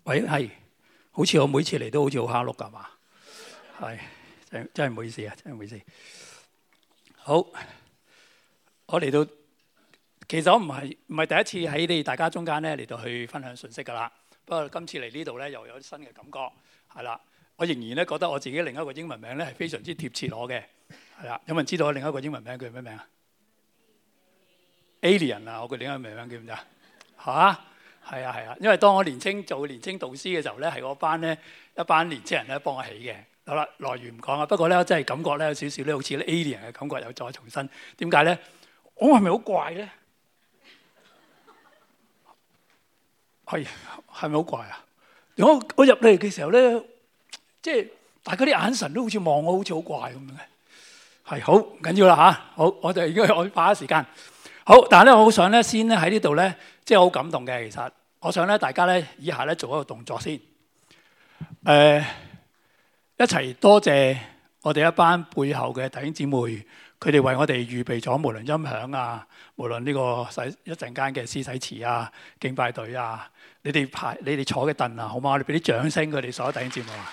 喂，係，好似我每次嚟都好似好蝦碌㗎嘛？係，真係唔好意思啊，真係唔好意思。好，我嚟到，其實我唔係第一次喺你哋大家中間咧嚟到去分享信息㗎啦。不過今次嚟呢度咧又有啲新嘅感覺，係啦。我仍然咧覺得我自己另一個英文名咧係非常之貼切我嘅，係啦。有冇人知道我另一個英文名叫咩名啊？Alien 啊，我個另一個名叫咩啊？嚇？係啊，因為當我做年青導師嘅時候咧，係一班年青人咧幫我起嘅。好啦，來源唔講啊，不過咧真係感覺咧有少少咧好似 alien 嘅感覺，又再重新。點解咧？我係咪好怪咧？係咪好怪啊？我入嚟嘅時候咧，即係大家啲眼神都好似望我，好似好怪咁樣嘅。係好唔緊要啦嚇，好，我哋應該我花時間。好，但係咧我好想咧先咧喺呢度咧，即係好感動嘅。其實我想咧大家咧以下咧做一個動作先，一齊多謝我哋一班背後嘅弟兄姊妹，佢哋為我哋預備咗無論音響啊，無論呢個一陣間嘅施洗詞啊、敬拜隊啊，你哋坐嘅凳啊，好嘛？我哋俾啲掌聲佢哋所有弟兄姊妹啊！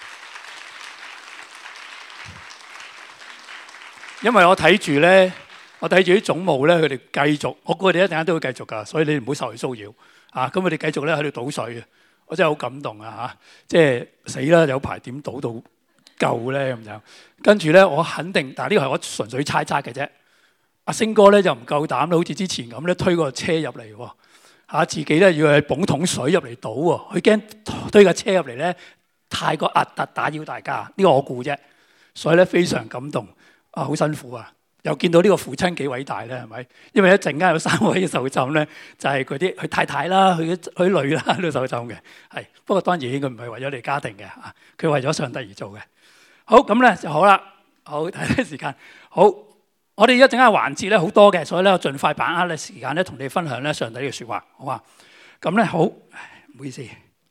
因為我睇住啲總務咧，佢哋繼續，我估佢哋一陣間都會繼續㗎，所以你唔好受佢騷擾啊！咁佢哋繼續咧喺度倒水嘅，我真係好感動啊嚇！即係死啦，有排點倒到夠咧咁樣。跟住咧，我肯定，但係呢個係我純粹猜測嘅啫。阿星哥咧就唔夠膽啦，好似之前咁咧推個車入嚟喎嚇，自己咧要去捧桶水入嚟倒喎，佢驚推架車入嚟咧太過壓突打擾大家，呢個我估啫。所以咧非常感動啊，好辛苦啊！又見到呢個父親幾偉大咧，係咪？因為一陣間有3位受浸咧，就係嗰啲佢太太啦、佢女啦都受浸嘅。係，不過當然佢唔係為咗你家庭嘅嚇，佢為咗上帝而做嘅。好，咁咧就好啦。好，睇睇時間。好，我哋一陣間環節咧好多嘅，所以咧我盡快把握咧時間咧同你分享咧上帝嘅説話，好嘛？咁咧好，唔好意思。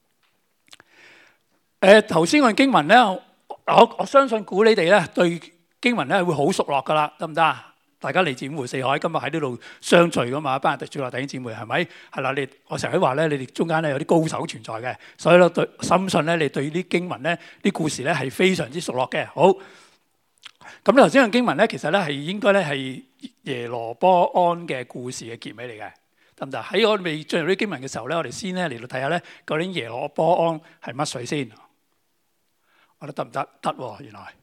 頭先個經文咧，我相信估你哋咧對經文咧會好熟絡噶啦，得唔得啊？大家嚟自五湖四海，今日喺呢度相聚噶嘛，一班人主內弟兄姊妹係咪？係啦，我成日都話咧，你哋中間咧有啲高手存在嘅，所以咧深信咧你對啲經文咧啲故事咧係非常之熟絡嘅。好，咁頭先個經文咧其實咧係應該咧係耶羅波安嘅故事嘅結尾嚟嘅，得唔得？喺我未進入啲經文嘅時候咧，我哋先咧嚟到睇下咧究竟耶羅波安係乜水先？我覺得得唔得？得喎，原來。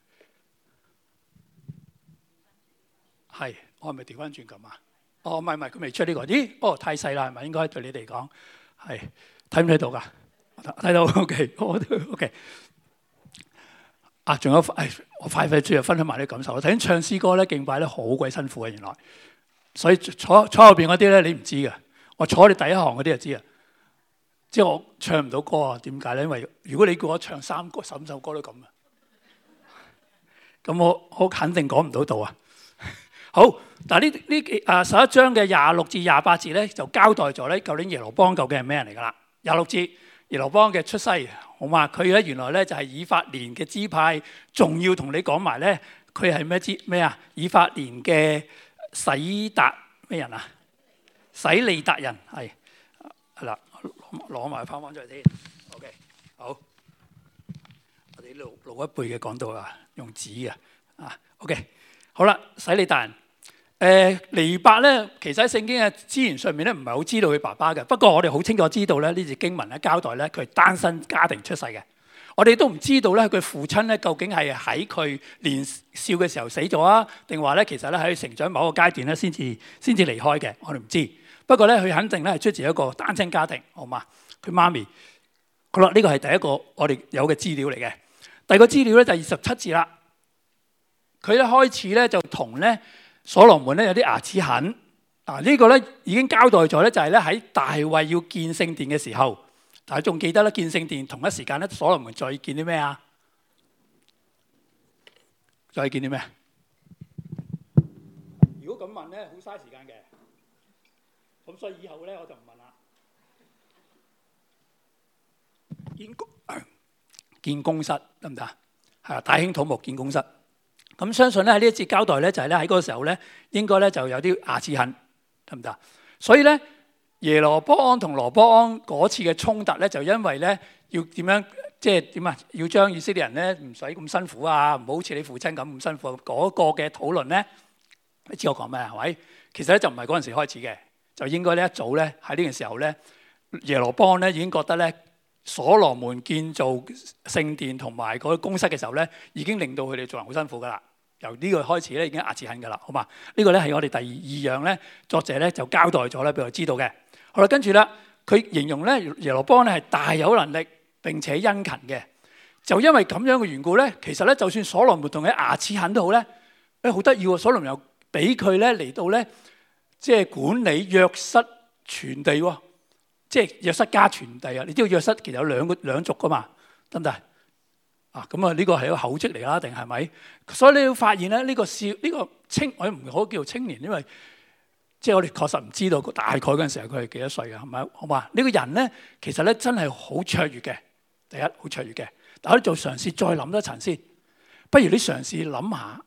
係，我係咪調翻轉咁啊？哦，唔係，佢未出呢個。咦？哦，太細啦，係咪？應該對你哋講係睇唔睇到㗎？睇到 ，OK， 我都 OK。啊，仲有我快最後分享埋啲感受。我頭先唱詩歌咧，敬拜咧好鬼辛苦嘅，原來。所以坐後邊嗰啲咧，你唔知嘅。我坐你第一行嗰啲就知啊。即係我唱唔到歌啊？點解咧？因為如果你叫我唱3首歌都咁啊，咁我肯定講唔到道啊。好，但係呢11章嘅26至28節咧，就交代咗咧究竟耶羅波安究竟係咩人嚟㗎啦？26節耶羅波安嘅出世，好嘛？佢咧原來咧就係以法蓮嘅支派，仲要同你講埋咧，佢係咩啊？以法蓮嘅洗達咩人啊？洗利達人係啦，攞埋翻出嚟先。OK， 好，我哋呢度老一輩嘅講到啊，用紙嘅啊。OK， 好啦，洗利達人。尼伯咧，其實喺聖經嘅資源上面咧，唔係好知道佢爸爸嘅。不過我哋好清楚知道咧，呢節經文咧交代咧，佢係單身家庭出世嘅。我哋都唔知道咧，佢父親咧究竟係喺佢年少嘅時候死咗啊，定話咧其實咧喺佢成長某一個階段咧先至離開嘅。我哋唔知。不過咧，佢肯定咧係出自一個單親家庭，好嘛？佢媽咪。好啦，呢個係第一個我哋有嘅資料嚟嘅。第二個資料咧就係27節啦。佢咧開始咧就同咧所羅門咧有啲牙齒痕，呢個咧已經交代咗咧，就係咧喺大衛要建聖殿嘅時候，大家仲記得咧建聖殿同一時間咧，所羅門再建啲咩啊？再建啲咩？如果咁問咧，好嘥時間嘅，咁所以以後咧我就唔問啦。建宮室得唔得？係啊，大興土木建宮室。咁相信咧喺呢一節交代咧，就係咧喺嗰個時候咧，應該咧就有啲牙齒痕，得唔得？所以咧耶羅波安同羅波安嗰次嘅衝突咧，就因為咧要點樣，即係點啊？要將以色列人咧唔使咁辛苦啊，唔好好似你父親咁辛苦。嗰個嘅討論咧，你知我講咩係咪？其實咧就唔係嗰陣時開始嘅，就應該呢一早咧喺呢個時候咧，耶羅波安咧已經覺得咧所羅門建造聖殿同埋嗰啲宮室嘅時候咧，已經令到佢哋做人好辛苦噶啦。由呢個開始咧已經壓制緊噶啦，好嘛？呢個咧係我哋第二樣咧，作者咧就交代咗咧俾我知道嘅。好啦，跟住啦，佢形容咧耶羅波安咧係大有能力並且殷勤嘅。就因為咁樣嘅緣故咧，其實咧就算所羅門同佢牙齒痕都好咧，好得意喎！所羅門又俾佢咧嚟到咧，即係管理約瑟全地喎，即係約瑟家全地啊！你知道約瑟其實有兩族噶嘛，得唔得？啊，咁啊呢個係一個口職嚟啦，定係咪？所以你要發現咧，呢個青，我唔可以叫做青年，因為即係我哋確實唔知道大概嗰陣時候佢係幾多歲啊？係咪？好嘛？呢個人咧，其實咧真係好卓越嘅。第一，好卓越嘅。但係我哋做嘗試再諗多層先，不如你嘗試諗下，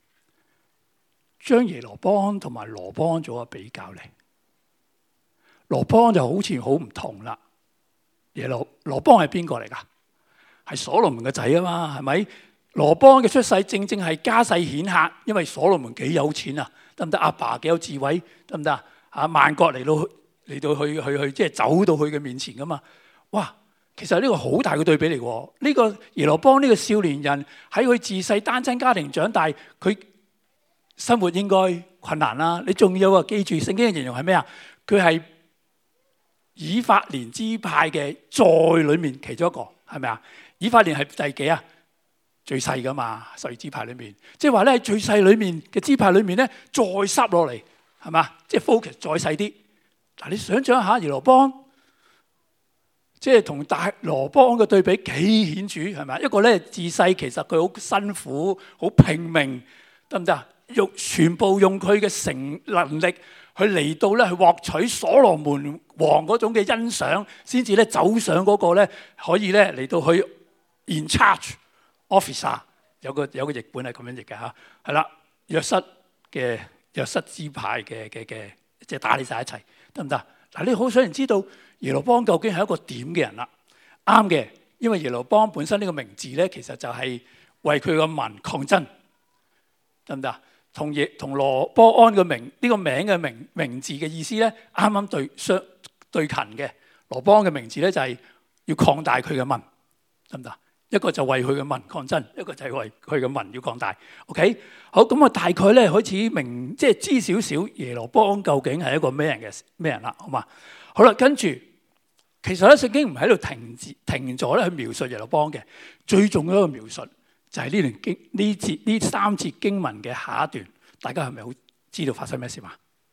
將耶羅波安同埋羅波安做個比較嚟。羅波安就好似好唔同啦。羅波安係邊個嚟㗎？係所羅門嘅仔啊嘛，係咪？羅波安嘅出世正正係家世顯赫，因為所羅門幾有錢啊，得唔得？阿爸幾有智慧，得唔得啊？萬國嚟到去，即係走到佢嘅面前噶嘛。哇！其實呢個好大嘅對比嚟喎。呢個耶羅波安呢個少年人喺佢自細單親家庭長大，佢生活應該困難啦。你仲要記住聖經嘅形容係咩啊？佢係以法蓮支派嘅在裏面其中一個，係咪啊？以法蓮係第幾啊？最細噶嘛，12支派裏面，即係話咧喺最細裏面嘅支派裏面咧，再塞落嚟，係嘛？即係 focus 再細啲。嗱，你想象一下耶羅波安，即係同大羅波安嘅對比幾顯著，係咪？一個咧自細其實佢好辛苦、好拼命，得唔得啊？全部用佢嘅能力去嚟到咧去獲取所羅門王嗰種嘅欣賞，先至咧走上嗰個咧可以咧嚟到去 in charge officer， 有個譯本係咁樣譯嘅嚇，係啦，約瑟支派嘅即係打理晒一齊，得唔得？嗱，你好想人知道耶羅波安究竟係一個點嘅人啦？啱嘅，因為耶羅波安本身呢個名字咧，其實就係為佢個民抗爭，得唔得？同羅波安嘅呢個名嘅名字嘅意思咧，啱啱對近嘅。羅波安嘅名字咧就係要擴大佢嘅民，得唔得？一個就為佢嘅民抗爭，一個就係為佢嘅民要擴大。OK， 好，咁我大概咧開始明，即係知少少耶羅波安究竟係一個咩人啦，好嘛？好啦，跟住其實咧聖經唔喺度停咗咧去描述耶羅波安嘅，最重要一個描述就係呢三節經文嘅下一段，大家係咪好知道發生咩事嘛？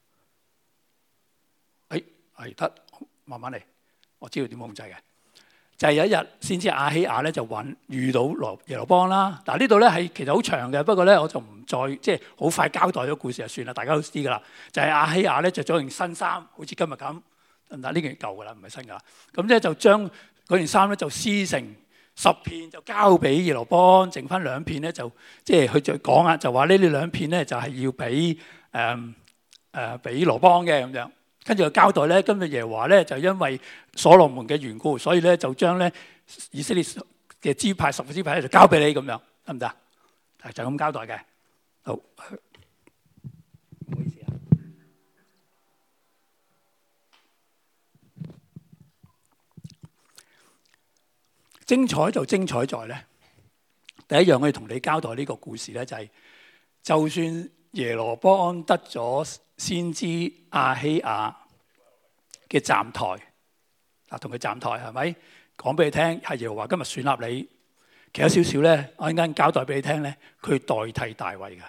係得，慢慢嚟，我知道點控制嘅。就係有一日先知亞希亞咧就遇到耶羅波安啦。嗱，呢度咧係其實好長嘅，不過咧我就唔再即係好快交代咗故事就算啦，大家都知噶啦。就係亞希亞咧着咗件新衫，好似今日咁。嗱，呢件舊噶啦，唔係新噶啦。咁咧就將嗰件衫咧就撕成10片，就交俾耶羅波安，剩翻2片咧就即係佢就講啊，就話呢2片咧就係要俾羅波安嘅咁樣。跟住就交代咧，今日耶和華咧就因為所羅門嘅緣故，所以咧就將咧以色列嘅支派10個支派咧就交俾你咁樣，得唔得？係就咁交代嘅。好，唔好意思啊。精彩就精彩在咧，第一樣我要同你交代呢個故事咧，就係就算耶羅波安得咗先知亞希亞嘅站台，嗱，同佢站台係咪？講俾你聽係耶和華今日選立你，其實少少咧，我一陣間交代俾你聽咧，佢代替大衛嘅。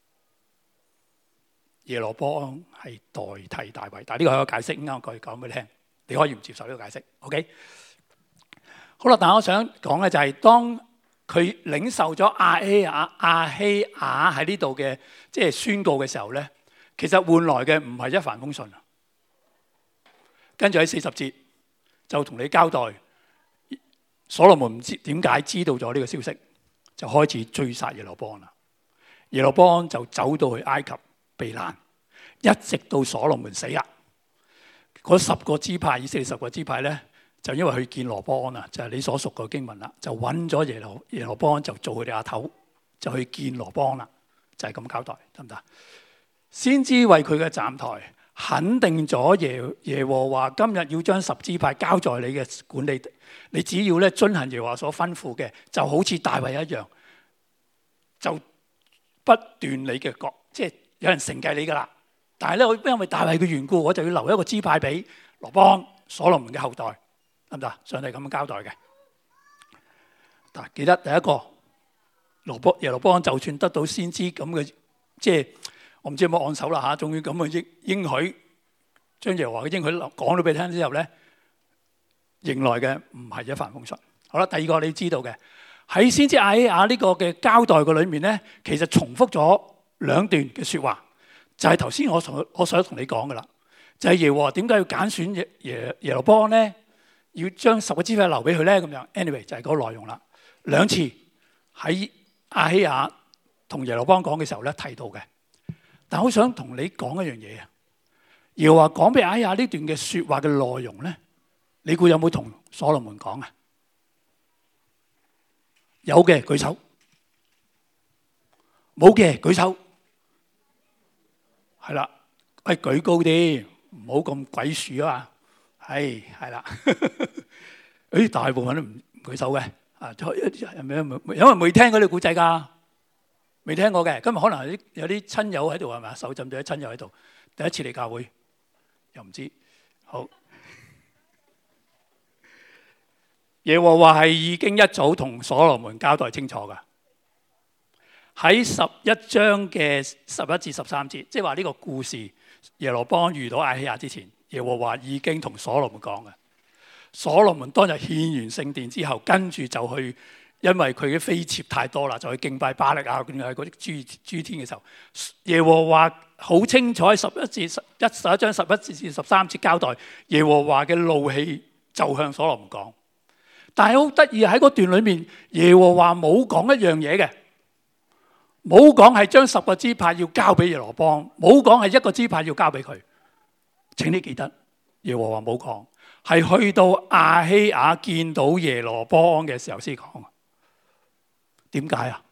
耶羅波安係代替大衛，但係呢個係個解釋，啱我講俾你聽，你可以唔接受呢個解釋 ，OK？ 好啦，但係我想講嘅就係當佢領受咗亞希亞喺呢度嘅即係宣告嘅時候咧，其實換來嘅唔係一帆風順。跟住喺40節就同你交代，所羅門唔知點解知道咗呢個消息，就開始追殺耶羅波安啦。耶羅波安就走到去埃及避難，一直到所羅門死啦。 嗰10個支派，以色列10個支派咧，就因為去見羅波安啊，就係你所屬嘅經文啦，就揾咗耶羅波安就做佢哋阿頭，就去見羅波安啦，就係咁交代，得唔得？先知為佢嘅站台肯定咗耶和華今日要將10支派交在你嘅管理，你只要咧遵行耶和華所吩咐嘅，就好似大衛一樣，就不斷你嘅國，即係有人承繼你噶啦。但係咧，因為大衛嘅緣故，我就要留一個支派俾羅波安、所羅門嘅後代，得唔得？上帝咁樣交代嘅。嗱，記得第一個耶羅波安就算得到先知咁嘅，即係我唔知有冇按手啦嚇，終於咁嘅應許，將耶和華嘅應許講咗俾你聽之後咧，迎來嘅唔係一帆風順。好啦，第二個你知道嘅喺先知亞希亞呢個嘅交代嘅裏面咧，其實重複咗2段嘅説話。就係頭先我想同你講嘅啦，就係耶和華點解要揀選耶羅波安咧？要將10個支派留俾佢咧？咁樣 anyway 就係嗰個內容啦。2次喺亞希亞同耶羅波安講嘅時候咧提到嘅，但我想同你講一樣嘢啊。耶和華講俾亞希亞呢段嘅説話嘅內容咧，你估有冇同所羅門講啊？有嘅舉手，冇嘅舉手。係啦，舉高啲，唔好咁鬼鼠啊嘛。係啦，大部分都唔舉手嘅。因為未聽嗰啲古仔㗎，未聽過嘅。今日可能有啲親友喺度係咪？手浸咗啲親友喺度，第一次嚟教會，又唔知。好，耶和華係已經一早同所羅門交代清楚㗎。喺11章嘅11至13節，即係話呢個故事，耶羅波安遇到亞希亞之前，耶和華已經同所羅門講嘅。所羅門當日獻完聖殿之後，跟住就去，因為佢嘅妃妾太多啦，就去敬拜巴力啊，嗰啲諸天嘅時候，耶和華好清楚喺11章11至13節交代，耶和華嘅怒氣就向所羅門講。但係好得意喺嗰段裏面，耶和華冇講一樣嘢嘅。冇講係將10個支派要交俾耶羅波安，冇講係1個支派要交俾佢。請你記得，耶和華冇講，係去到亞希亞見到耶羅波安嘅時候先講。點解啊？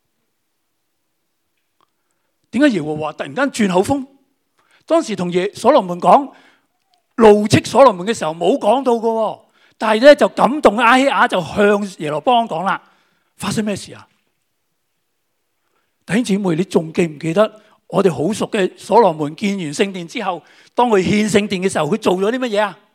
點解耶和華突然間轉口風？當時同所羅門講怒斥所羅門嘅時候冇講到嘅，但係咧就感動亞希亞就向耶羅波安講啦。發生咩事啊？弟兄姊妹，你仲記唔記得我哋好熟嘅所羅門建完聖殿之後，當佢獻聖殿嘅時候，佢做咗啲乜嘢啊？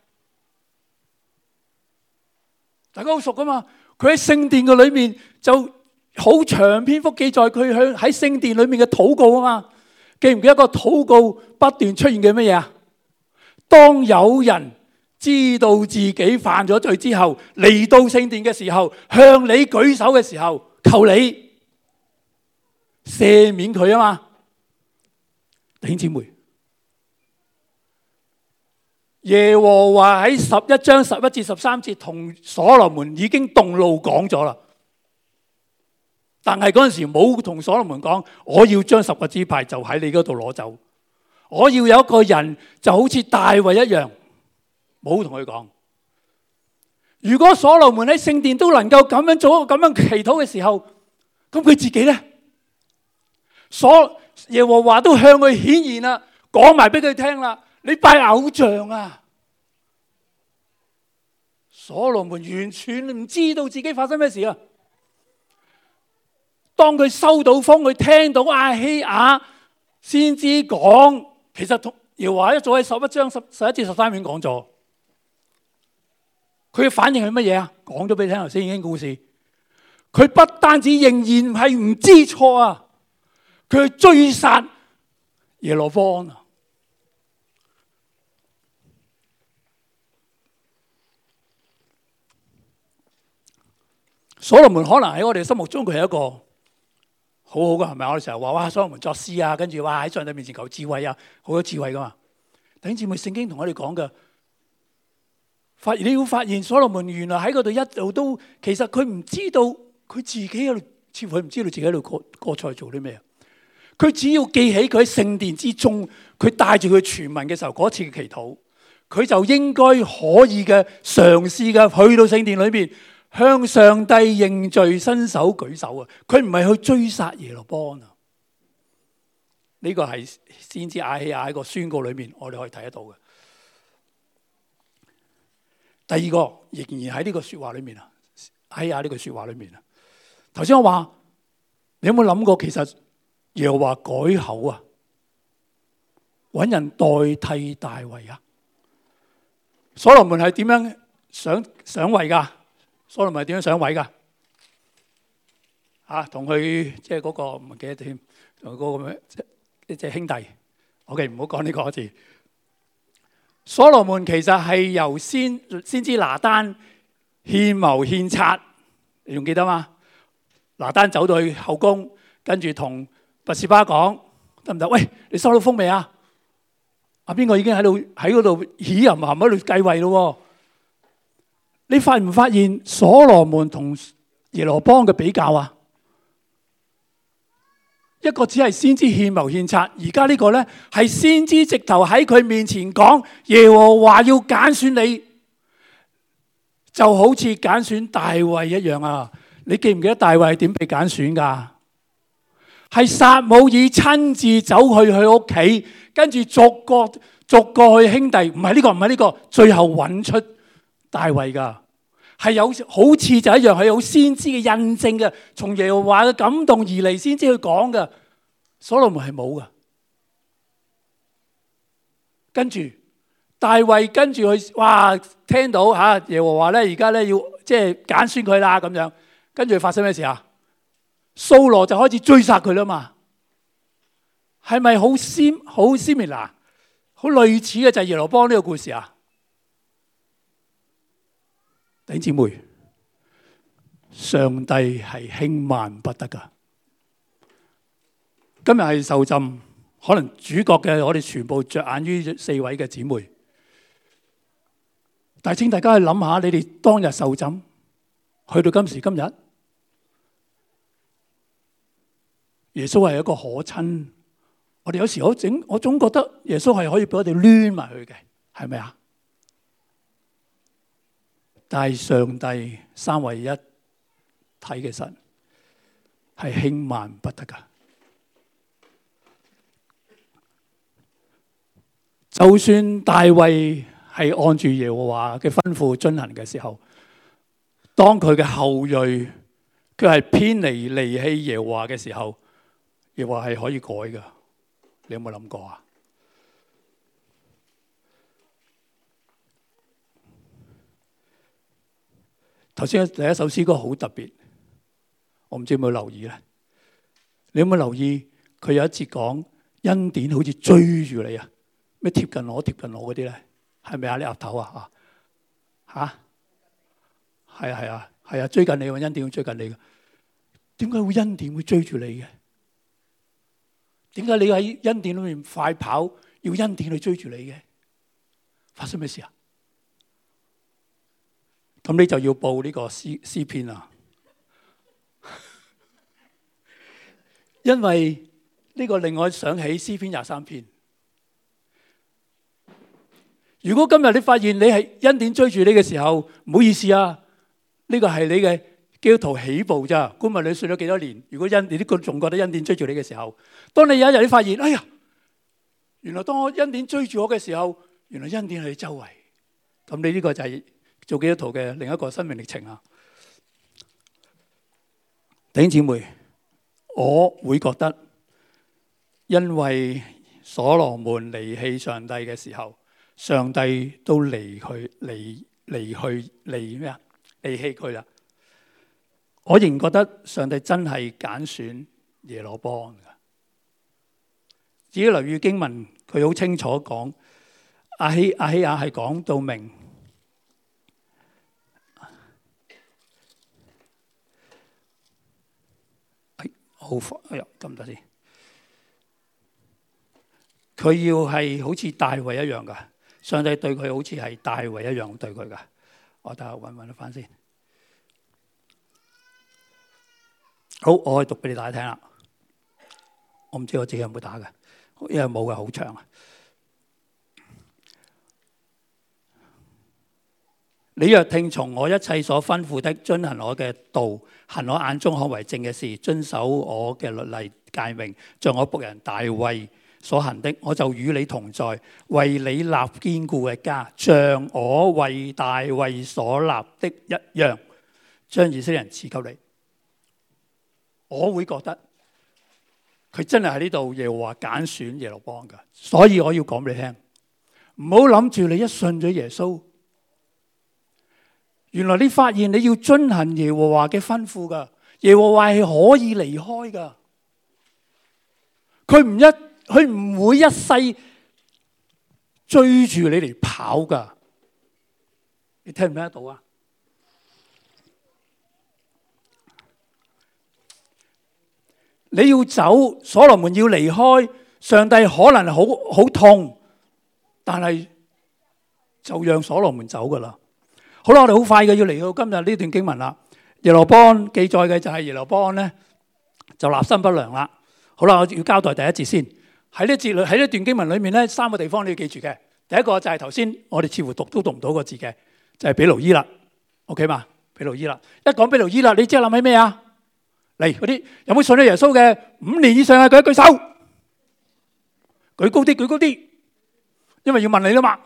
大家好熟噶嘛？佢喺聖殿嘅裏面就好長篇幅記載佢喺聖殿裏面嘅禱告啊嘛。記唔記得個禱告不斷出現嘅乜嘢啊？當有人知道自己犯咗罪之後，嚟到聖殿嘅時候，向你舉手嘅時候，求你赦免佢啊嘛。弟兄姊妹，耶和華喺11章11至13節同所羅門已經動怒講咗啦，但係嗰陣時冇同所羅門講，我要將10個支派就喺你嗰度攞走，我要有一個人就好似大衛一樣，冇同佢講。如果所羅門喺聖殿都能夠咁樣做、咁樣祈禱嘅時候，咁佢自己咧？耶和華都向佢顯現啦，講埋俾佢聽啦。你拜偶像啊！所羅門完全唔知道自己發生咩事啊！當佢收到風，佢聽到亞希亞先知講，其實同耶和華一早喺11章11至13節講咗。佢嘅反應係乜嘢啊？講咗俾你聽頭先已經故事。佢不單止仍然係唔知錯啊！佢去追殺耶羅波安啊！所羅門可能喺我哋心目中佢係一個好好嘅，係咪？我哋成日話哇，所羅門作詩啊，跟住哇喺上帝面前求智慧啊，好多智慧噶嘛。弟兄姊妹，聖經同我哋講嘅，你要發現所羅門原來喺嗰度一路都，其實佢唔知道佢自己喺度，似乎佢唔知道自己喺度過錯做啲咩。佢只要記起佢喺聖殿之中，佢帶住佢傳聞嘅時候嗰次嘅祈禱， 佢就應該可以嘅嘗試嘅去到聖殿裏面向上帝認罪，伸手舉手啊！佢唔係去追殺耶羅波安啊！呢個係先知亞希亞喺個宣告裏面，我哋可以睇得到嘅。第二個仍然喺呢個說話裏面啊，亞希亞呢句說話裏面啊。頭先我話，你有冇諗過其實耶和華改口啊，揾人代替大衛啊？所羅門係點樣上位噶？所羅門係點樣上位噶？同佢即係嗰個唔記得添，同嗰個咩一隻兄弟。OK，唔好講呢個字。所羅門其實係由先知拿單獻謀獻策，你仲記得嗎？拿單走到去後宮，跟住同拔示巴講得唔得？喂，你收到風未啊？邊個已經喺嗰度起淫喺度繼位咯？你發唔發現所羅門同耶羅波安嘅比較啊？一個只係先知獻謀獻策，而家呢個咧係先知直頭喺佢面前講耶和華要揀選你，就好似揀選大衛一樣啊！你記唔記得大衛係點被揀選噶？係撒母耳親自走去佢屋企，跟住逐個去兄弟，唔係呢個，最後揾出大衛噶，係有好似就一樣，係有先知嘅印證嘅，從耶和華嘅感動而嚟先知去講嘅。所羅門係冇噶，跟住大衛跟住去，哇！聽到耶和華咧，而家咧要即係揀選佢啦咁樣，跟住發生咩事啊？掃羅就開始追殺佢啦嘛，係咪好 similar 好類似嘅就係耶羅波安呢個故事啊？弟兄姊妹，上帝係輕慢不得噶。今日係受浸，可能主角嘅我哋全部着眼於4位嘅姊妹，但係請大家去諗下，你哋當日受浸，去到今時今日。耶穌係一個可親，我哋有時我總覺得耶穌係可以俾我哋攣埋去嘅，係咪啊？但係上帝三位一體嘅神係輕慢不得噶。就算大衛係按住耶和華嘅吩咐遵行嘅時候，當佢嘅後裔佢係偏離離棄耶和華嘅時候，耶和華係可以改噶。你有冇諗過啊？頭先第一首詩歌好特別，我唔知有冇留意咧。你有冇留意佢有一節講恩典好似追住你啊？咩貼近我嗰啲咧？係咪啊？你岌頭啊？係啊，追近你，恩典會追近你嘅。點解會恩典會追住你嘅？點解你喺恩典裏面快跑，要恩典去追住你嘅？發生咩事啊？咁你就要報呢個詩篇啦，因為呢個令我想起詩篇23篇。如果今日你發現你係恩典追住你嘅時候，唔好意思啊，呢個係你嘅基督徒起步咋。觀問你信咗幾多年？如果你都仲覺得恩典追住你嘅時候，當你有一日你發現，哎呀，原來當我恩典追住我嘅時候，原來恩典喺你周圍。咁你呢個就係做基督徒嘅另一個生命歷程啊！弟兄姊妹，我會覺得，因為所羅門離棄上帝嘅時候，上帝都離棄佢啦。我仍覺得上帝真係揀選耶羅波安噶。至於留意經文，佢好清楚講，亞希亞係講到明，好快，哎呀，咁多先。佢要係好似大衛一樣噶。上帝對佢好似係大衛一樣對佢噶，我等下揾得翻先。好，我可以讀俾你大家聽啦。我唔知我自己有冇打嘅，因為冇嘅，好長啊。 你若聽從我一切所吩咐的，遵行我嘅道，行我眼中看為正嘅事，遵守我嘅律例誡命，像我僕人大衛所行的，我就與你同在，為你立堅固嘅家，像我為大衛所立的一樣，將以色列人賜給你。我會覺得佢真係喺呢度耶和華揀選耶羅波安㗎，所以我要講俾你聽，唔好諗住你一信咗耶穌，原來你發現你要遵行耶和華嘅吩咐㗎，耶和華係可以離開㗎，佢唔會一世追住你嚟跑㗎，你聽唔聽得到啊？你要走，所羅門要離開，上帝可能好痛，但係就讓所羅門走噶啦。好啦，我哋好快嘅要嚟到今日呢段經文啦。耶羅波安記載嘅就係耶羅波安咧就立心不良啦。好啦，我要交代第一節先。喺呢段經文裏面咧，3個地方你要記住嘅。第一個就係頭先我哋似乎讀唔到個字嘅，就係比努伊勒。OK 嘛？比努伊勒一講比努伊勒，你即係諗起咩啊？嚟嗰啲有冇信咗耶穌嘅5年以上啊？舉一舉手，舉高啲，舉高啲，因為要問你啦嘛。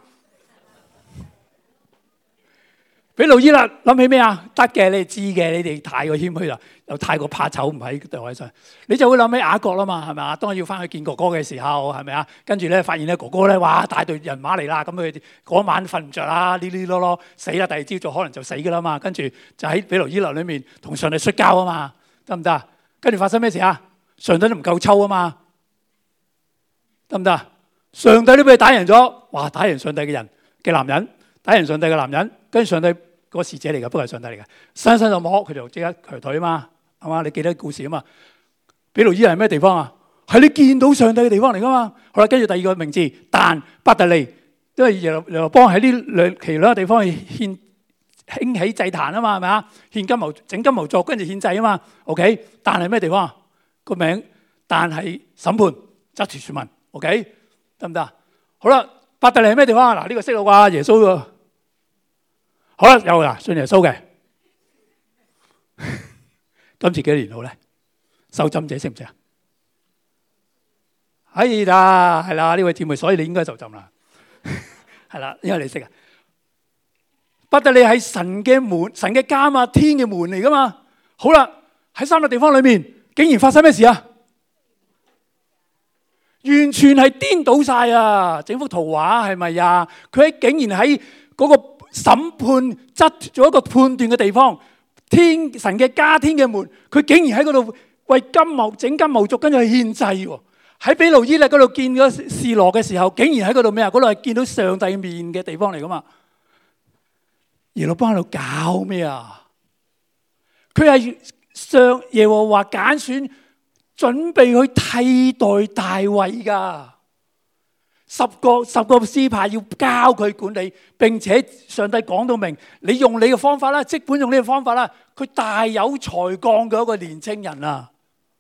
比努伊勒諗起咩啊？得嘅，你哋知嘅，你哋太過謙虛啦，又太過怕醜，唔喺地位上，你就會諗起雅各啦嘛，係咪啊？當要翻去見哥哥嘅時候，係咪啊？跟住咧發現咧哥哥咧，哇，帶隊人馬嚟啦，咁佢嗰晚瞓唔着啦，哩哩囉囉死啦，第二朝早可能就死噶啦嘛。跟住就喺比努伊勒裏面同上帝摔跤啊嘛，得唔得啊？跟住發生咩事啊？上帝都唔夠抽啊嘛，得唔得啊？上帝都俾佢打贏咗，哇！打贏上帝嘅人嘅男人，打贏上帝嘅男人，跟住上帝個使者嚟嘅，不過係上帝嚟嘅，伸就摸佢就即刻瘸腿啊嘛，係嘛？你記得故事啊嘛？比努伊勒係咩地方啊？係你見到上帝嘅地方嚟噶嘛？好啦，跟住第二個名字但伯特利，因為耶羅波安喺呢兩個地方去興起祭壇啊嘛，係咪啊？獻金牛整金牛犢，跟住獻祭啊嘛。OK， 但係咩地方啊？個名但係審判執住説問 OK 得唔得啊？好啦，伯特利係咩地方啊？嗱，呢個識啦啩，耶穌喎。好啦，有啦，信耶穌嘅。今次幾多年好咧？受浸者識唔識啊？係啦，係啦，呢位姊妹，所以你應該受浸啦。係啦，因為你識啊。伯特利係神嘅門，神嘅家嘛，天嘅門嚟噶嘛。好啦，喺3個地方裏面，竟然發生咩事啊？完全係顛倒晒啊！整幅圖畫係咪啊？佢竟然喺嗰個審判執咗一個判斷嘅地方，神嘅家，天嘅門，佢竟然喺嗰度為整金牛犢，跟住去獻祭喎。喺比努伊勒嗰度見咗示羅嘅時候，竟然喺嗰度咩啊？嗰度係見到上帝面嘅地方嚟噶嘛？耶羅波安喺度搞咩啊？佢係上耶和華揀選，準備去替代大衛噶。十個支派要交佢管理，並且上帝講到明，你用你嘅方法啦，即管用呢個方法啦。佢大有才幹嘅一個年青人啊！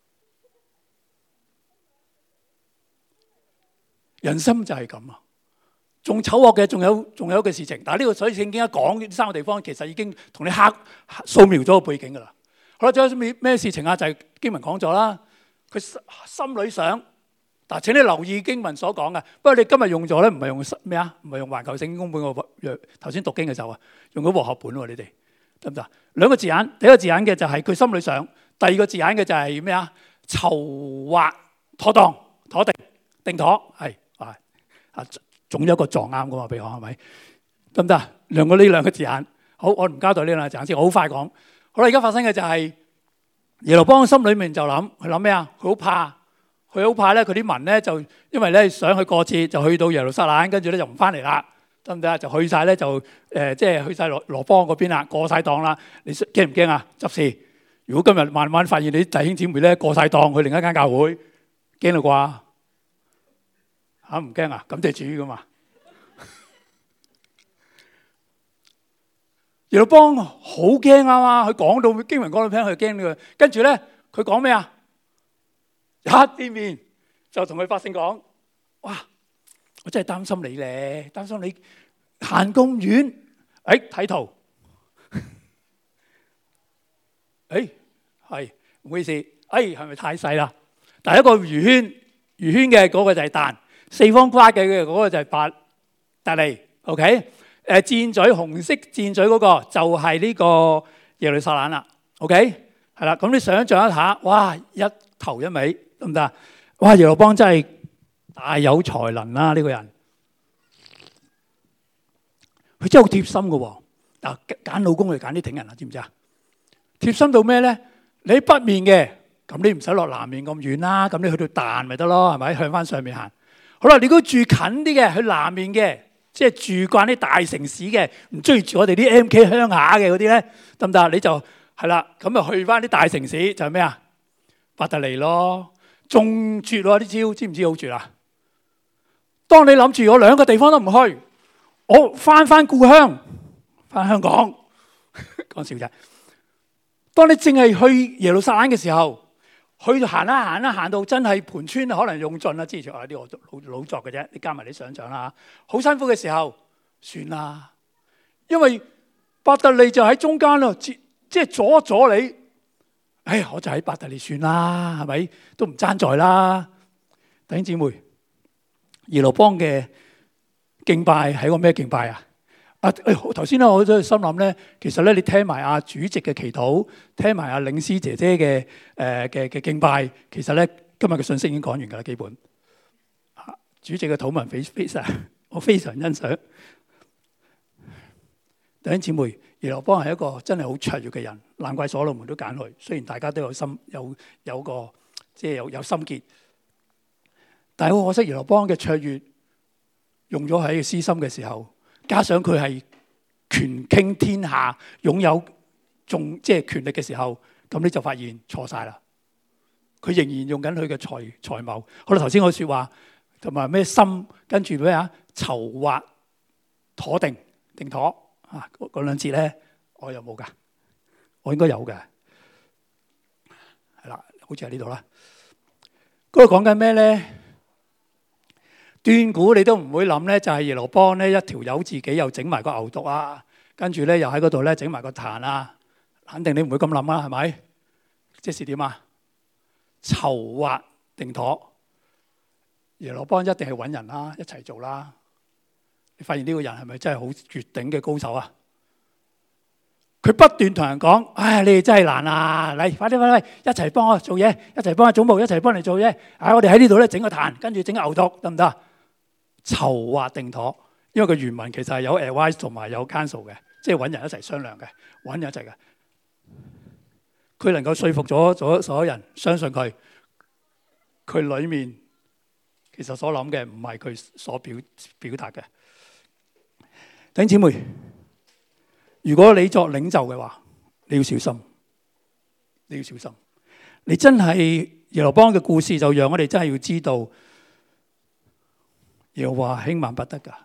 人心就係咁啊！仲醜惡嘅，仲有一個事情。但係呢個所以聖經一講呢3個地方，其實已經同你掃描咗個背景噶啦。好啦，仲有咩事情啊？就係經文講咗啦。佢心裏想，但請你留意經文所講嘅。不過你今日用咗咧，唔係用咩啊？唔係用環球聖經公本個頭先讀經嘅時候啊，用咗和合本喎。你哋得唔得？2個字眼，第一個字眼嘅就係佢心裏想，第二個字眼嘅就係咩啊？籌劃妥當、妥定、定妥係啊，總有一個撞啱噶嘛？俾我係咪？得唔得？呢兩個字眼。好，我唔交代呢兩個字眼先，我好快講。好啦，而家發生嘅就係耶羅波安心裏面就諗，佢諗咩啊？佢好怕咧，佢啲民咧就因為咧想去過節，就去到耶路撒冷，跟住咧就唔翻嚟啦，得唔得啊？就去晒咧就即係去晒羅波安嗰邊啦，過晒檔啦。你驚唔驚啊？執事，如果今日慢慢發現你啲弟兄姊妹咧過晒檔去另一間教會，驚啦啩？嚇唔驚啊？感謝主噶嘛。耶羅波安好驚啊嘛！佢講到經文講到聽，佢驚呢個。跟住咧，佢講咩啊？一見面就同佢百姓講：哇！我真係擔心你咧，擔心你行咁遠。睇圖誒係唔好意思，係咪太細啦？但係一個魚圈嘅嗰個就係但，四方框嘅嗰個就係伯特利。OK， 箭嘴紅色箭嘴嗰個就係呢個耶路撒冷啦。OK， 係啦。咁你想象一下，哇，一頭一尾得唔得？哇，耶羅邦真係大有才能啦！呢個人，佢真係好貼心㗎喎。嗱，揀老公去揀啲挺人啦，知唔知啊？貼心到咩咧？你喺北面嘅，咁你唔使落南面咁遠啦。咁你去到但咪得咯，係咪？向翻上面行。好啦，你如果住近啲嘅，去南面嘅，即係住慣啲大城市嘅，唔中意住我哋啲 MK 鄉下嘅嗰啲咧，得唔得？你就係啦，咁啊去翻啲大城市就係咩啊？伯特利咯，仲絕喎啲招，知唔知好絕啊？當你諗住我兩個地方都唔去，我翻故鄉，翻香港，講笑啫。當你淨係去耶路撒冷嘅時候，去行到真係盤川可能用盡啦，之前啊啲我老作嘅啫，你加埋你想象啦，好辛苦嘅時候，算啦，因為伯特利就喺中間咯，即係阻一阻你，哎呀，我就喺伯特利算啦，係咪？都唔爭在啦，弟兄姊妹，耶羅邦嘅敬拜係個咩敬拜啊？頭先咧，我都心諗咧，其實咧，你聽埋阿主席嘅祈禱，聽埋阿領詩姐姐嘅敬拜，其實咧，今日嘅信息已經講完㗎啦，基本。主席嘅禱文我非常欣賞。弟兄姊妹，耶羅邦係一個真係好卓越嘅人，難怪所羅門都揀佢。雖然大家都有心有個即係有心結，但係好可惜，耶羅邦嘅卓越用咗喺私心嘅時候。加上佢係權傾天下，擁有即係權力嘅時候，咁你就發現錯晒啦。佢仍然用緊佢嘅才謀。好啦，頭先我説話同埋咩心，跟住咩啊？籌劃妥定妥啊！嗰兩節咧，我有冇㗎？我應該有嘅，係啦，好似喺呢度啦。嗰度講緊咩咧？斷估你都唔會諗咧，就係耶羅邦咧一條友自己又整埋個牛犢啊，跟住咧又喺嗰度咧整埋個壇啊，肯定你唔會咁諗啦，係咪？即是點啊？籌劃定妥，耶羅邦一定係揾人啦，一齊做啦。你發現呢個人係咪真係好絕頂嘅高手啊？佢不斷同人講：唉，你哋真係難啊！嚟，快啲，一齊幫我做嘢，一齊幫我總務，一齊幫你做嘢。我哋喺呢度咧整個壇，跟住整個牛犢，得唔得？籌劃定妥，因為個原文其實係有 advice 同埋有 counsel 嘅，即係揾人一齊商量嘅，揾人一齊嘅。佢能夠說服咗所有人相信佢，佢裏面其實所諗嘅唔係佢所表達嘅。弟兄姊妹，如果你作領袖嘅話，你要小心，你要小心。你真係耶羅邦嘅故事，就讓我哋真係要知道。又話輕慢不得㗎，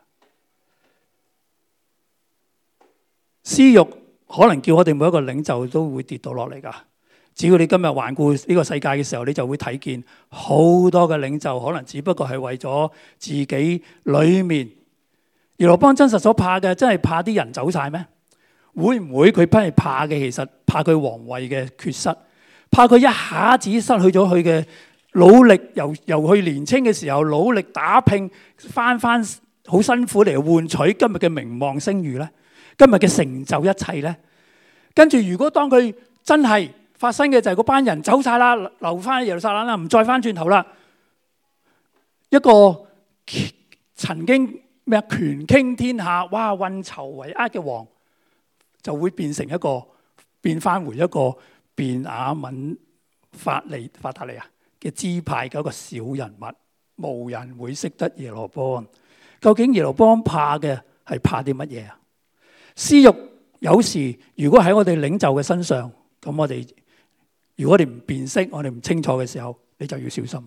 私欲可能叫我哋每一個領袖都會跌到落嚟㗎。只要你今日環顧呢個世界嘅時候，你就會睇見好多嘅領袖可能只不過係為咗自己裏面。耶羅邦真實所怕嘅，真係怕啲人走晒咩？會唔會佢不係怕嘅？其實怕佢皇位嘅缺失，怕佢一下子失去咗佢嘅努力，由佢年青嘅時候努力打拼，翻好辛苦嚟換取今日嘅名望聲譽咧，今日嘅成就一切咧。跟住如果當佢真係發生嘅就係嗰班人走晒啦，留翻耶路撒冷啦，唔再翻轉頭啦，一個曾經權傾天下，哇，運籌帷幄嘅王，就會變翻回一個便雅憫法達利嘅支派嘅一個小人物，無人會識得耶羅邦。究竟耶羅邦怕嘅係怕啲乜嘢啊？私欲有時如果喺我哋領袖嘅身上，咁如果我哋唔辨識，我哋唔清楚嘅時候，你就要小心。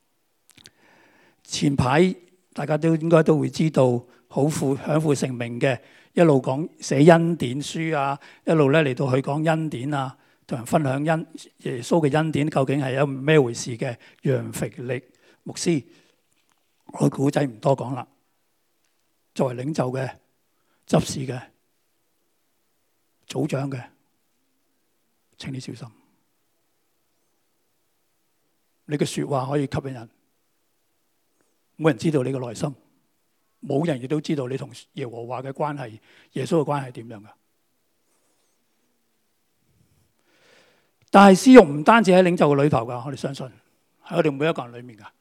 前排大家都應該都會知道，享負盛名嘅，一路講寫恩典書啊，一路咧嚟到去講恩典啊，同人分享耶穌嘅恩典究竟係一咩回事嘅楊腓力牧師，我古仔唔多講啦。作為領袖嘅、執事嘅、組長嘅， 請你小心。你嘅說話可以吸引人，冇人知道你嘅內心，冇人亦都知道你同耶和華嘅關係、耶穌嘅關係係點樣噶。但係私慾唔單止喺領袖嘅裏頭噶，我哋相信喺我哋每一個人裏面噶。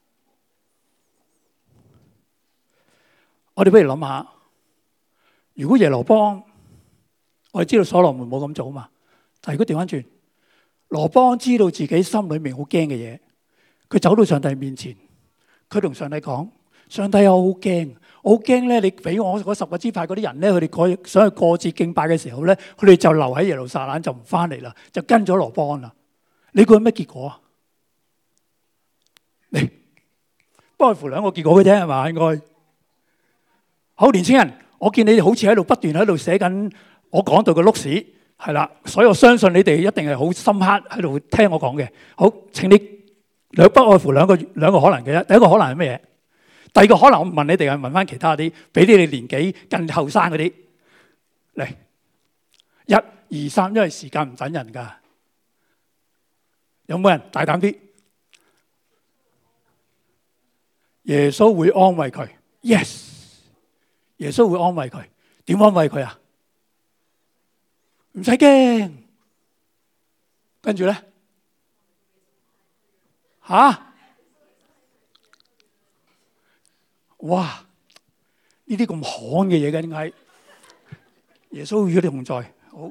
我哋不如諗下，如果耶羅波，我哋知道所羅門冇咁做嘛，但係如果調翻轉，羅波知道自己心裏面好驚嘅嘢，佢走到上帝面前，佢同上帝講：上帝，我好驚，我好驚咧！你俾我嗰10個支派嗰啲人咧，佢哋想去過節敬拜嘅時候咧，佢哋就留喺耶路撒冷就唔翻嚟啦，就跟咗羅波安啦。你估係咩結果啊？你不外乎兩個結果嘅啫，係嘛？應該好，年青人，我見你哋好似喺度不斷喺度寫緊我講到嘅錄史，係啦，所以我相信你哋一定係好深刻喺度聽我講嘅。好，請你不外乎兩個可能嘅啫。第一個可能係咩嘢？第二個可能我問你哋，係問翻其他啲，俾啲你年紀更後生嗰啲嚟。1、2、3，因為時間唔等人㗎。有冇人大膽啲？耶穌會安慰佢。Yes， 耶穌會安慰佢。點安慰佢啊？唔使驚。跟住咧，哇！呢啲咁罕嘅嘢嘅，點解耶穌與你同在？好，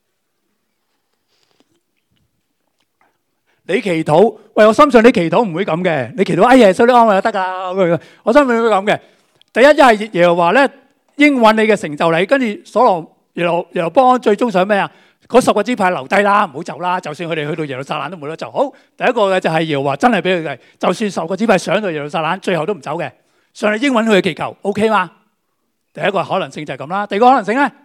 你祈禱，喂，我相信你祈禱唔會咁嘅。你祈禱，哎呀，耶穌你安慰就得㗎。我相信你會咁嘅。第一係耶和華咧應允你嘅成就禮，跟住所羅耶羅波安最終想咩啊？嗰10個支派留低啦，唔好走啦。就算佢哋去到耶路撒冷都冇得走。好，第一個嘅就係耶和華真係俾佢哋，就算10個支派上到耶路撒冷，最後都唔走嘅。上帝應允佢嘅祈求 ，OK 嗎？第一個可能性就係咁啦。第二個可能性咧，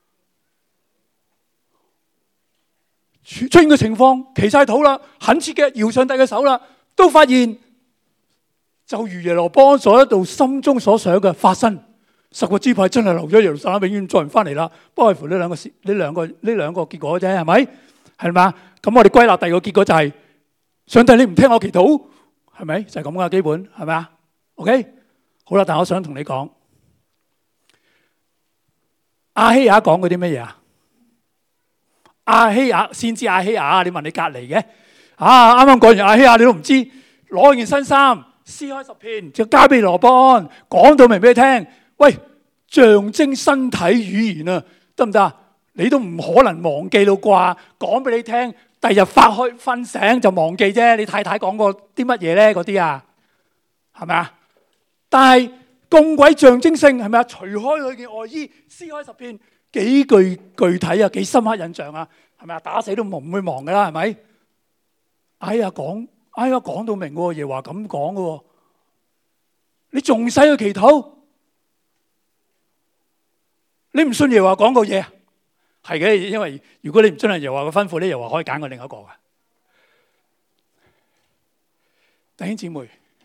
出現嘅情況，祈晒禱啦，懇切嘅搖上帝嘅手啦，都發現就如耶羅波安所喺度心中所想嘅發生，10個支派真係留咗耶路撒冷，永遠再唔翻嚟啦。不外乎呢兩個結果啫，係咪？係嘛？咁我哋歸納第二個結果就係上帝你唔聽我祈禱，係咪？就係咁噶，基本係咪啊 ？OK。好啦，但我想同你講，亞希雅講嗰啲乜嘢啊？亞希雅先知亞希雅，你問你隔離嘅啱啱講完亞希雅，你都唔知，攞件新衫撕開10片，就交俾羅波安，講到明俾你聽。喂，象徵身體語言啊，得唔得啊？你都唔可能忘記到啩？講俾你聽，第日發開瞓醒就忘記啫。你太太講過啲乜嘢咧？嗰啲啊，係咪啊？但係咁鬼象徵性係咪啊？除開佢件外衣，撕開10片，幾具體啊，幾深刻印象啊，係咪啊？打死都唔會忘噶啦，係咪？哎呀講到明喎，耶和華咁講嘅喎，你仲使去祈禱？你唔信耶和華講過嘢啊？係嘅，因為如果你唔遵行耶和華嘅吩咐咧，耶和華可以揀過另一個嘅。弟兄姊妹。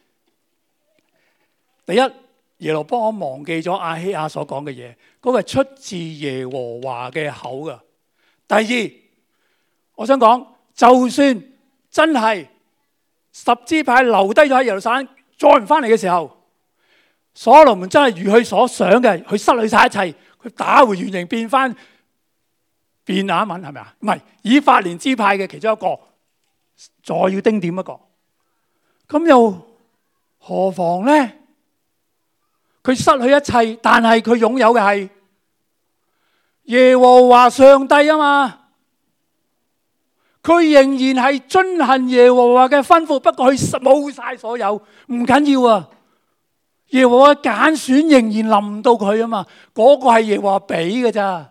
第一，耶羅波安忘記咗亞希雅所講嘅嘢，嗰個係出自耶和華嘅口噶。第二，我想講，就算真係10支派留低咗喺耶路撒冷，再唔翻嚟嘅時候，所羅門真係如佢所想嘅，佢失去晒一切，佢打回原形，變翻便雅憫，係咪啊？唔係以法蓮支派嘅其中一個，再要丁點一個，咁又何妨呢？佢失去一切，但係佢擁有嘅係耶和華上帝啊嘛。佢仍然係遵行耶和華嘅吩咐，不過佢冇晒所有，唔緊要啊。耶和華揀選仍然臨到佢啊嘛，嗰個係耶和華俾嘅咋。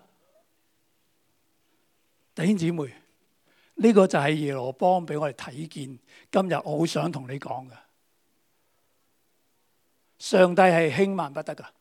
弟兄姊妹，呢個就係耶羅波安俾我哋睇見。今日我好想同你講嘅。上帝係輕慢不得噶，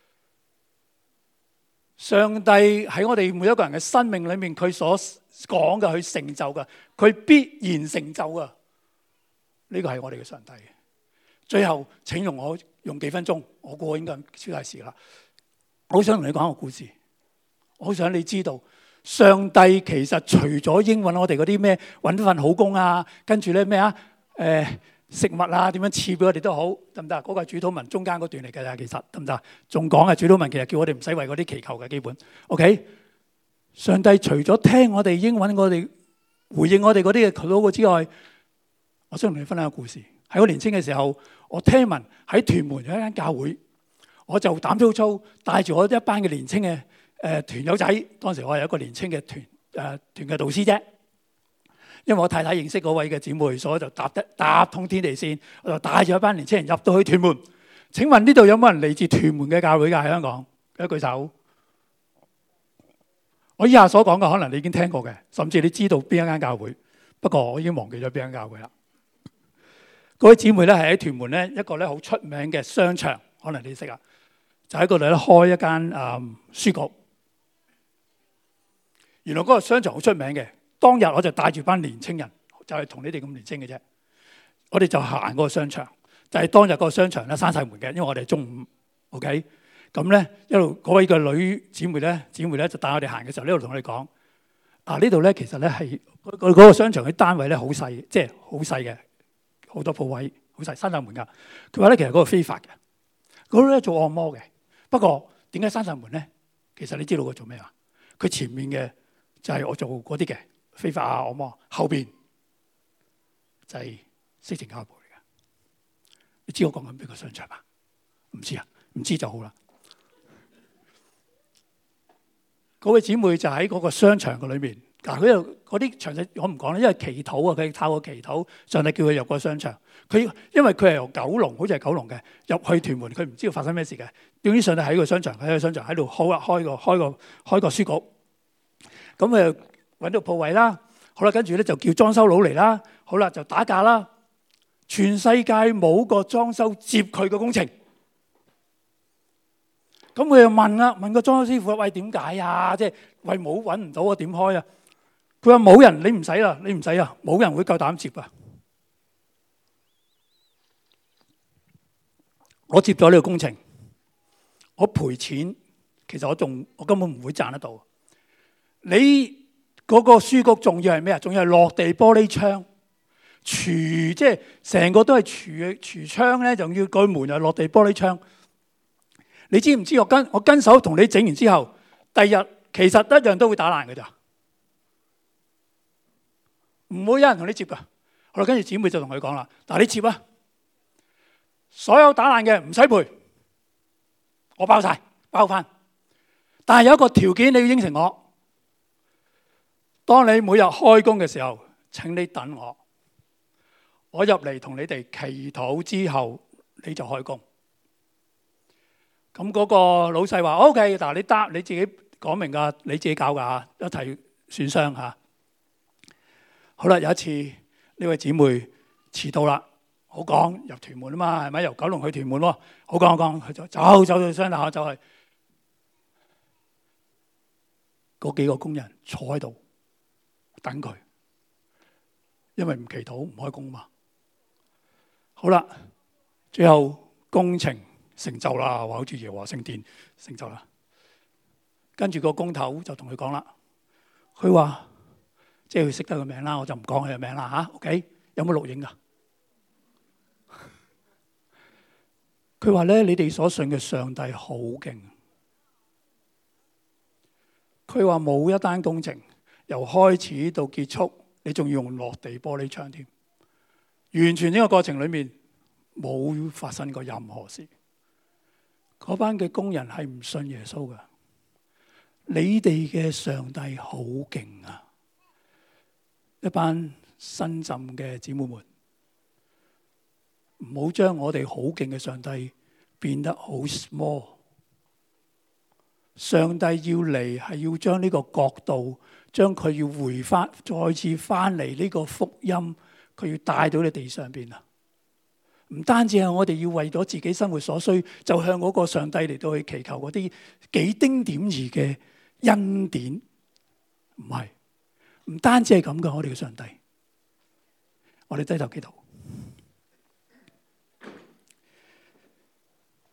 上帝喺我哋每一個人嘅生命裏面，佢所講嘅，佢成就嘅，佢必然成就噶。呢個係我哋嘅上帝。最後，請容我用幾分鐘，我估應該超大事啦。我好想同你講個故事，我好想你知道上帝其實除咗應允我哋嗰啲咩揾份好工啊，跟住咧咩啊食物啊點樣賜俾我哋都好，得唔得？嗰個係主禱文中間嗰段嚟嘅咋，其實得唔得？仲講係主禱文，其實叫我哋唔使為嗰啲祈求嘅基本。OK， 上帝除咗聽我哋應允我哋回應我哋嗰啲嘅禱告之外，我想同你分享個故事。喺我年輕嘅時候，我聽聞喺屯門有一間教會，我就膽粗粗帶住我一班嘅年輕嘅團友仔。當時我係一個年輕嘅團嘅導師啫。因為我太太認識嗰位嘅姊妹，所以就搭通天地線，我就帶住一班年輕人入到去屯門。請問呢度有冇人嚟自屯門嘅教會㗎？喺香港，一舉手。我以下所講嘅可能你已經聽過嘅，甚至你知道邊一間教會。不過我已經忘記咗邊間教會啦。嗰位姊妹咧係喺屯門咧一個咧好出名嘅商場，可能你識啊，就喺嗰度咧開一間書局。原來嗰個商場好出名嘅。當日我就帶住班年青人，就係同你哋咁年青嘅啫。我哋就行嗰個商場，就係當日嗰個商場咧閂晒門嘅，因為我哋係中午。OK， 咁咧一路嗰位嘅女姊妹咧就帶我哋行嘅時候，呢度同我哋講：呢度咧其實咧係嗰個商場嘅單位咧好細，即係好細嘅，好多鋪位，好細，閂晒門㗎。佢話咧其實嗰個非法嘅，嗰度咧做按摩嘅。不過點解閂晒門咧？其實你知道佢做咩啊？佢前面嘅就係我做嗰啲嘅。非法按摩，後邊就係色情交易嚟嘅。你知我講緊邊個商場嘛？唔知啊，唔知就好啦。嗰位姊妹就喺嗰個商場嘅裏面。嗱，佢又嗰啲詳細我唔講啦，因為祈禱啊，佢透過祈禱，上帝叫佢入個商場。佢因為佢係由九龍，好似係九龍嘅入去屯門，佢唔知道發生咩事嘅。點知上帝喺個商場喺度開個書局。咁誒。揾到鋪位啦，好啦，跟住咧就叫裝修佬嚟啦，好啦就打價啦。全世界冇個裝修接佢個工程，咁佢又問啦，問個裝修師傅：喂，點解啊？即係喂冇揾唔到啊，點開啊？佢話冇人，你唔使啦，你唔使啊，冇人會夠膽接啊。我接咗呢個工程，我賠錢，其實我根本唔會賺得到。你嗰個書局仲要係咩啊？仲要係落地玻璃窗，即係成個都係櫥窗咧，仲要個門又落地玻璃窗。你知唔知我跟手同你整完之後，第日其實一樣都會打爛嘅咋，唔會有人同你接噶。好啦，跟住姊妹就同佢講啦：嗱，你接啊，所有打爛嘅唔使賠，我包晒，包翻。但係有一個條件，你要應承我。當你每日開工嘅時候，請你等我。我入嚟同你哋祈禱之後，你就開工。咁嗰個老細話 ：OK， 嗱，你自己講明㗎，你自己搞㗎，一齊算商嚇。好啦，有一次呢位姊妹遲到啦，好講入屯門啊嘛，係咪由九龍去屯門喎？好講，佢就走到商場走去，嗰幾個工人坐喺度。等佢，因為唔祈禱唔開工嘛。好啦，最後工程成就啦，話好似耶和華聖殿成就啦。跟住個工頭就同佢講啦，佢話即係佢識得個名啦，我就唔講佢嘅名啦嚇。OK， 有冇錄影噶？佢話咧，你哋所信嘅上帝好勁。佢話冇一單工程，由開始到結束，你仲要用落地玻璃窗添，完全呢個過程裏面冇發生過任何事。嗰班嘅工人係唔信耶穌㗎。你哋嘅上帝好勁啊！一班新浸嘅姊妹們，唔好將我哋好勁嘅上帝變得好 small。上帝要嚟係要將呢個國度，將佢要回翻，再次翻嚟呢個福音，佢要帶到你地上邊啊！唔單止係我哋要為咗自己生活所需，就向嗰個上帝嚟到去祈求嗰啲幾丁點兒嘅恩典，唔係，唔單止係咁嘅，我哋嘅上帝，我哋低頭祈禱。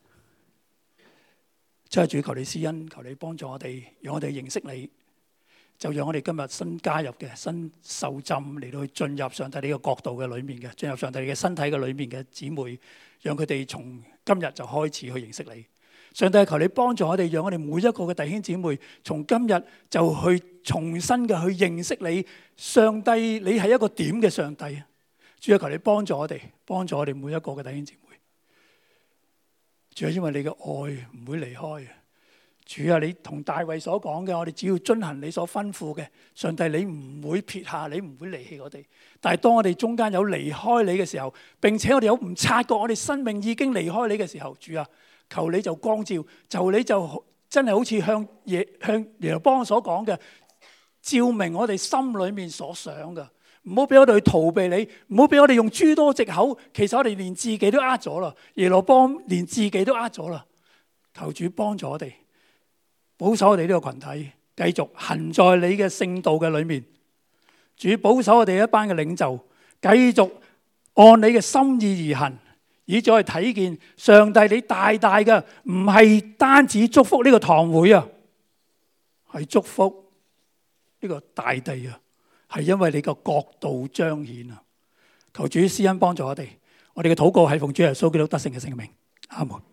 真係主，求你施恩，求你幫助我哋，讓我哋認識你。 就讓我哋今日新加入嘅、新受浸嚟到去進入上帝呢個國度嘅裏面嘅，進入上帝嘅身體嘅裏面嘅姊妹，讓佢哋從今日就開始去認識你。上帝求你幫助我哋，讓我哋每一個嘅弟兄姊妹從今日就去重新嘅去認識你。上帝，你係一個點嘅上帝啊！主啊，求你幫助我哋，幫助我哋每一個嘅弟兄姊妹。主啊，因為你嘅愛唔會離開。主啊，你同大衛所講嘅，我哋只要遵行你所吩咐嘅，上帝你唔會撇下，你唔會離棄我哋。但係當我哋中間有離開你嘅時候，並且我哋有唔察覺我哋生命已經離開你嘅時候，主啊，求你就光照，求你就真係好似向耶羅波安所講嘅，照明我哋心裏面所想嘅。唔好俾我哋去逃避你，唔好俾我哋用諸多藉口。其實我哋連自己都呃咗啦，耶羅波安連自己都呃咗啦。求主幫助我哋。保守我哋呢個群體，繼續行在你嘅聖道嘅裏面。主保守我哋一班嘅領袖，繼續按你嘅心意而行，以再睇見上帝你大大嘅，唔係單止祝福呢個堂會啊，係祝福呢個大地啊，係因為你個國度彰顯啊。求主施恩幫助我哋，我哋嘅禱告係奉主耶穌基督得勝嘅聖名，阿門。